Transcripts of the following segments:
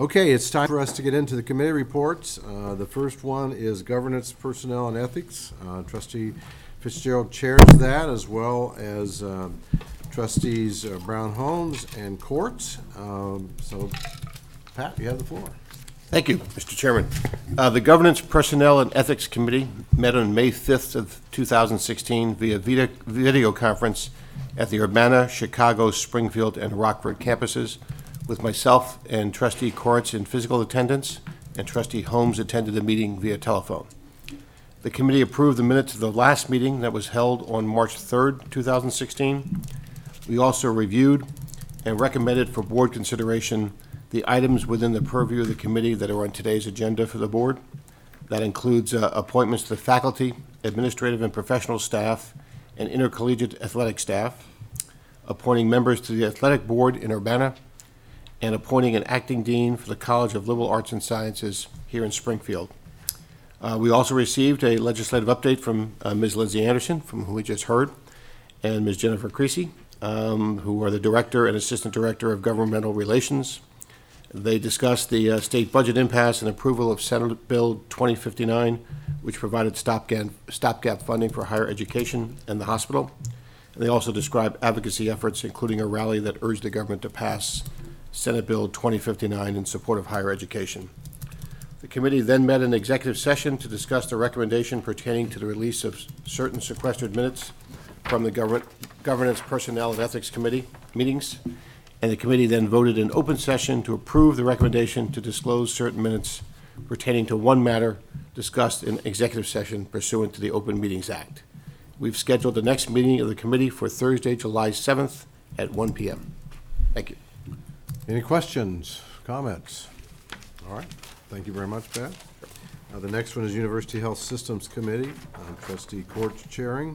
Okay, it's time for us to get into the committee reports. The first one is Governance, Personnel, and Ethics. Trustee Fitzgerald chairs that, as well as Trustees Brown Holmes and Courts. So, Pat, you have the floor. Thank you, Mr. Chairman. The Governance, Personnel, and Ethics Committee met on May 5th of 2016 via video conference at the Urbana, Chicago, Springfield, and Rockford campuses, with myself and Trustee Courts in physical attendance, and Trustee Holmes attended the meeting via telephone. The committee approved the minutes of the last meeting that was held on March 3rd, 2016. We also reviewed and recommended for board consideration the items within the purview of the committee that are on today's agenda for the board. That includes appointments to the faculty, administrative and professional staff, and intercollegiate athletic staff, appointing members to the athletic board in Urbana, and appointing an acting dean for the College of Liberal Arts and Sciences here in Springfield. We also received a legislative update from Ms. Lindsay Anderson, from who we just heard, and Ms. Jennifer Creasy, who are the Director and Assistant Director of Governmental Relations. They discussed the state budget impasse and approval of Senate Bill 2059, which provided stopgap funding for higher education and the hospital. And they also described advocacy efforts, including a rally that urged the government to pass Senate Bill 2059 in support of higher education. The committee then met in executive session to discuss the recommendation pertaining to the release of certain sequestered minutes from the Governance, Personnel, and Ethics Committee meetings. And the committee then voted in open session to approve the recommendation to disclose certain minutes pertaining to one matter discussed in executive session pursuant to the Open Meetings Act. We've scheduled the next meeting of the committee for Thursday, July 7th at 1 p.m. Thank you. Any questions, comments? All right. Thank you very much, Pat. The next one is University Health Systems Committee. Trustee Courts chairing,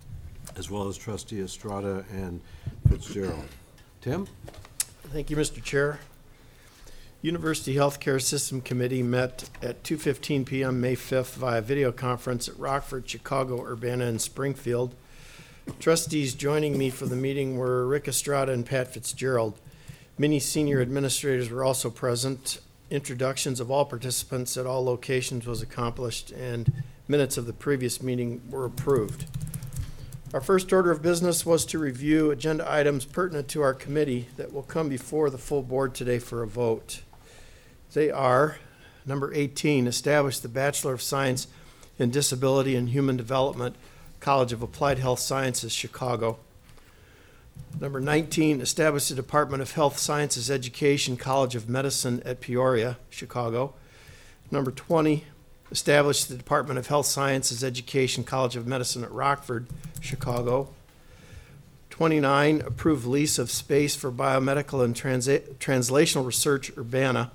as well as Trustee Estrada and Fitzgerald. Tim? Thank you, Mr. Chair. University Healthcare System Committee met at 2:15 p.m. May 5th via video conference at Rockford, Chicago, Urbana, and Springfield. Trustees joining me for the meeting were Rick Estrada and Pat Fitzgerald. Many senior administrators were also present. Introductions of all participants at all locations was accomplished, and minutes of the previous meeting were approved. Our first order of business was to review agenda items pertinent to our committee that will come before the full board today for a vote. They are, number 18, establish the Bachelor of Science in Disability and Human Development, College of Applied Health Sciences, Chicago. Number 19, establish the Department of Health Sciences Education, College of Medicine at Peoria, Chicago. Number 20, establish the Department of Health Sciences Education, College of Medicine at Rockford, Chicago. 29, approve lease of space for biomedical and translational research, Urbana.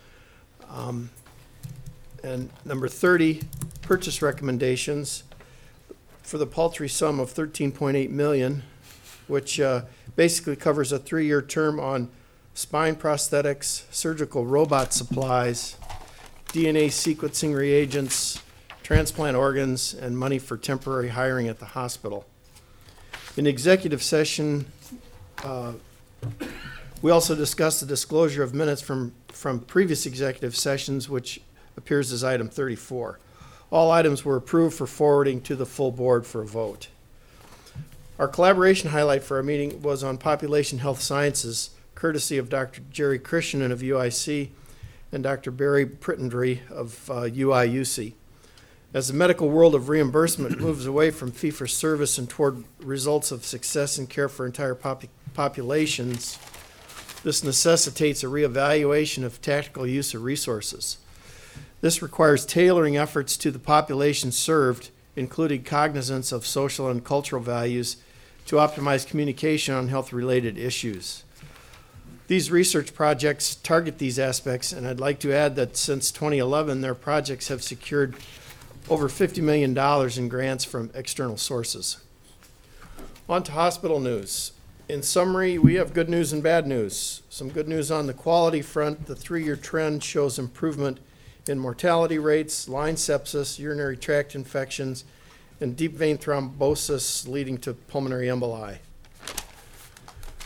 And number 30, purchase recommendations for the paltry sum of $13.8 million, which basically covers a 3-year term on spine prosthetics, surgical robot supplies, DNA sequencing reagents, transplant organs, and money for temporary hiring at the hospital. In executive session, we also discussed the disclosure of minutes from previous executive sessions, which appears as item 34. All items were approved for forwarding to the full board for a vote. Our collaboration highlight for our meeting was on population health sciences, courtesy of Dr. Jerry Christian of UIC and Dr. Barry Prittendry of UIUC. As the medical world of reimbursement moves away from fee-for-service and toward results of success in care for entire populations, this necessitates a reevaluation of tactical use of resources. This requires tailoring efforts to the population served, including cognizance of social and cultural values, to optimize communication on health-related issues. These research projects target these aspects, and I'd like to add that since 2011, their projects have secured over $50 million in grants from external sources. On to hospital news. In summary, we have good news and bad news. Some good news on the quality front. The 3-year trend shows improvement in mortality rates, line sepsis, urinary tract infections, and deep vein thrombosis leading to pulmonary emboli.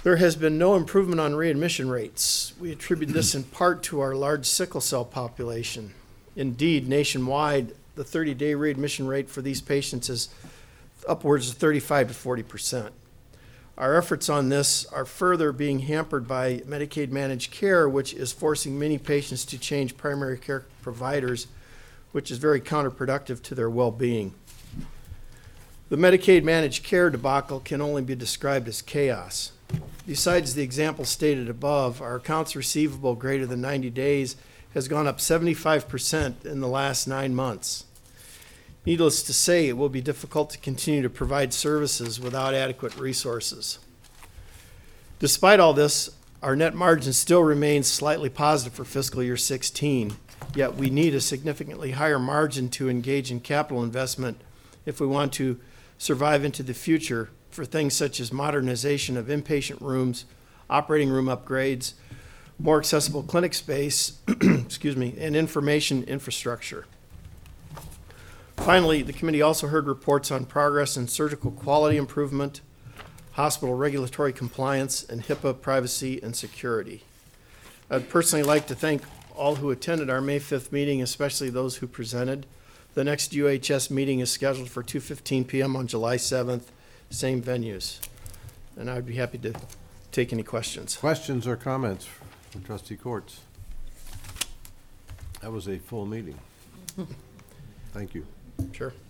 There has been no improvement on readmission rates. We attribute this in part to our large sickle cell population. Indeed, nationwide, the 30-day readmission rate for these patients is upwards of 35 to 40%. Our efforts on this are further being hampered by Medicaid managed care, which is forcing many patients to change primary care providers, which is very counterproductive to their well-being. The Medicaid managed care debacle can only be described as chaos. Besides the example stated above, our accounts receivable greater than 90 days has gone up 75% in the last 9 months. Needless to say, it will be difficult to continue to provide services without adequate resources. Despite all this, our net margin still remains slightly positive for fiscal year 16, yet we need a significantly higher margin to engage in capital investment if we want to survive into the future for things such as modernization of inpatient rooms, operating room upgrades, more accessible clinic space, and information infrastructure. Finally, the committee also heard reports on progress in surgical quality improvement, hospital regulatory compliance, and HIPAA privacy and security. I'd personally like to thank all who attended our May 5th meeting, especially those who presented. The next UHS meeting is scheduled for 2:15 p.m. on July 7th, same venues. And I'd be happy to take any questions. Questions or comments from trustee Courts? That was a full meeting. Thank you. Sure.